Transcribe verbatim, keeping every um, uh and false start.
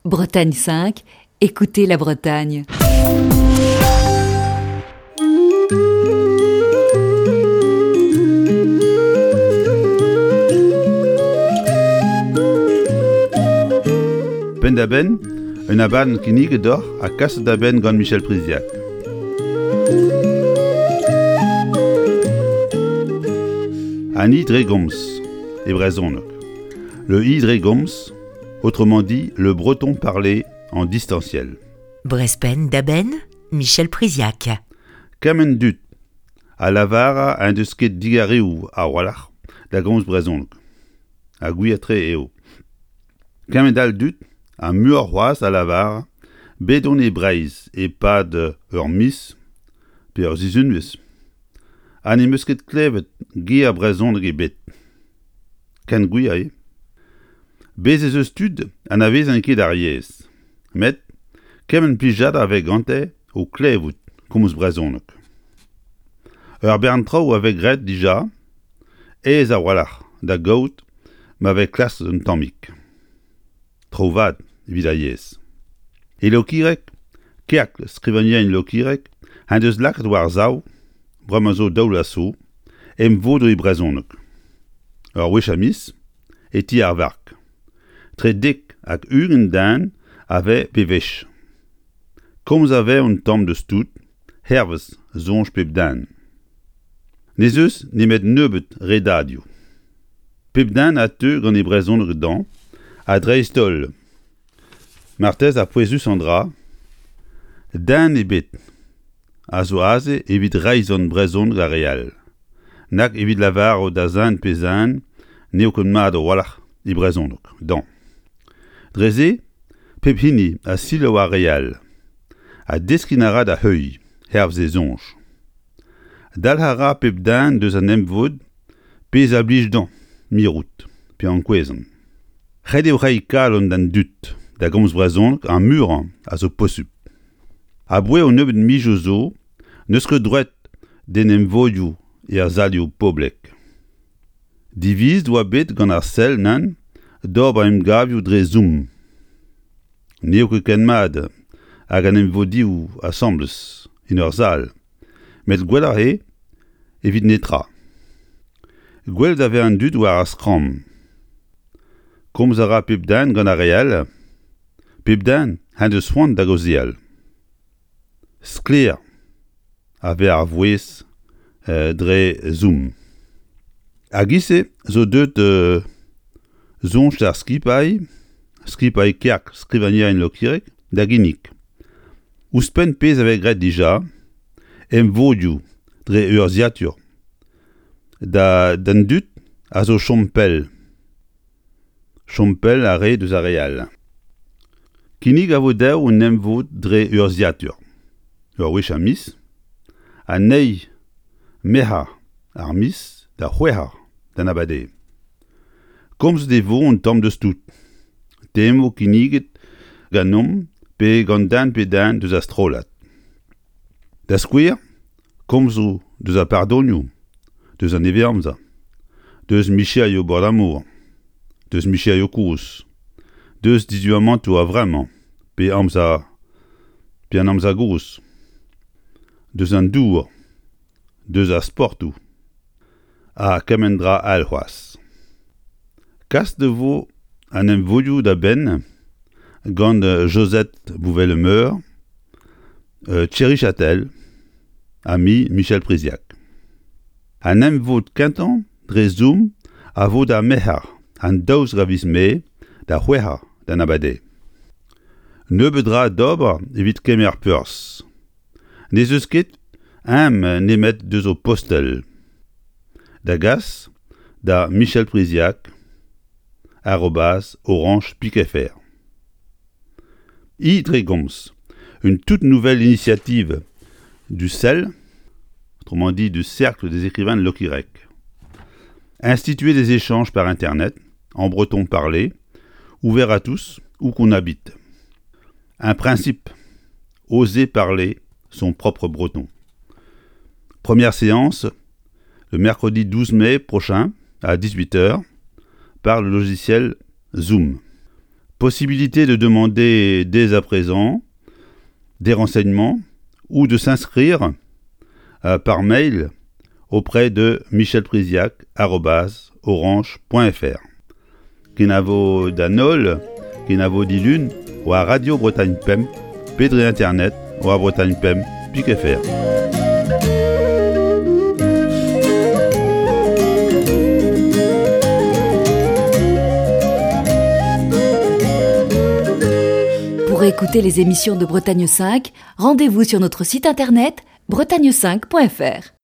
Bretagne cinq, écoutez la Bretagne. Ben d'Aben, un aban qui nigue d'or à casse d'Aben gant Michel Priziac. Un i dregoms, et brezonok. Le i dregoms, autrement dit le breton parlé en distanciel. Brespen d'Aben, Michel Priziac. Kamen dut, à lavara un deus ket digareu a walach, da goms brezonok. A gouiatre eo. Kamen dal dut, un mur roas à lavar, bedon e breiz et pas de ur mis, pe ur zizunus. An e meus ket klevet ge a brezon ge bet. Ken gwi a e. Bez ez eus tud an avez an ket ar yez. Met, kemen plijat avek gante o klevout, komz brezonok. Ur bern trao avek red dija, ez a walach, da gaout, ma avek klas un tammik. Trovad, evit a yez. E lokirek, keak skrivanien lokirek, an deus lak war zao, bremazo daoul aso, em vodo e brezonok. Ur wech a mis, e ti ar vark. Tre dik ak ugen dan ave pevech. Komz ave un tamm de stout, hervez zonj pep dan. Nez eus nemet neubet redadio. Pep dan a te gant e brezonok dan, a dreistol. Martez a poezus an dra, dan e bet. A zo aze evit reizon brezon ga real. Nak evit lavar o da zan pe zan, neo kon mad o walach e brezonok, dan. Dreze, pep hini a silo a real. A deskinara da heuy, herv ze zonj. Dal hara pep dan deus an emvod, pez a blij dan, mirout, pe an kwezon. Red eo rei kalon dan dut, da gomz brezonok an muran a zo posup. A boe o neubet mijo zo, neus ket drouet den emvodioù e ar zalioù poblek. Diviz doa bet gant ar sel nan, d'or ba emgavioù dre zoom. Neo ket ken mad hag an emvodioù assembles in ur zal, met gwell ar he evit netra. Gwell da ve an dut war ar skram. Komz a ra pep dan gant ar real, pep dan han deus c'hoant da gozial. Skler ave ar vouez euh, dre zoom. Agise zo deut euh, zonj d'ar skipai, skipai keak skrivania en lokirek, da ginik. Ouspen pez avek red dija, em vodioù dre ur ziatur. Da dan dut a zo chompel. Chompel a re deus ar real. Kinig a vo daou un emvod dre ur ziatur. Ur wech a mis, a nei meha ar mis da c'hwehar dan abade. Komz de vo un tamm de stout. Temo kiniget ganom pe gant dan pe dan deus a strolat. Da skouer, komz o deus a pardonioù, deus a nevermza, deus miche a yo bord amour, deus miche a yo kous, deus dizu amantou a vreman, pe amza, pe an amza gous. Deus an dour, deus a sportou, a kamendra alhoaz. Kas de vo an emvodioù da ben, gant uh, Josette Bouvet-Lemeur, uh, Thierry Châtel, ami Michel Priziac. An emvod kentan, dre zoom, a vo da mehar, an daouz gaviz me, da c'hwehar dan abade. Neubedra d'ober evit kemer peurs. Nez eus ket, am nemet deus o postel. Da gas, da Michel Priziac, arrobas orange pic F R. I Dregoms, une toute nouvelle initiative du C E L, autrement dit du Cercle des écrivains de Lokirek. Instituer des échanges par Internet, en breton parlé, ouvert à tous, où qu'on habite. Un principe, oser parler son propre breton. Première séance, le mercredi douze mai prochain, à dix-huit heures, par le logiciel Zoom. Possibilité de demander dès à présent des renseignements ou de s'inscrire euh, par mail auprès de michel priziac arobase orange point f r. Kinavo danol, kinavo dilune, ou à Radio Bretagne P E M, pédré internet, ou à Bretagne P E M, pique F R. Pour écouter les émissions de Bretagne cinq, rendez-vous sur notre site internet bretagne cinq point f r.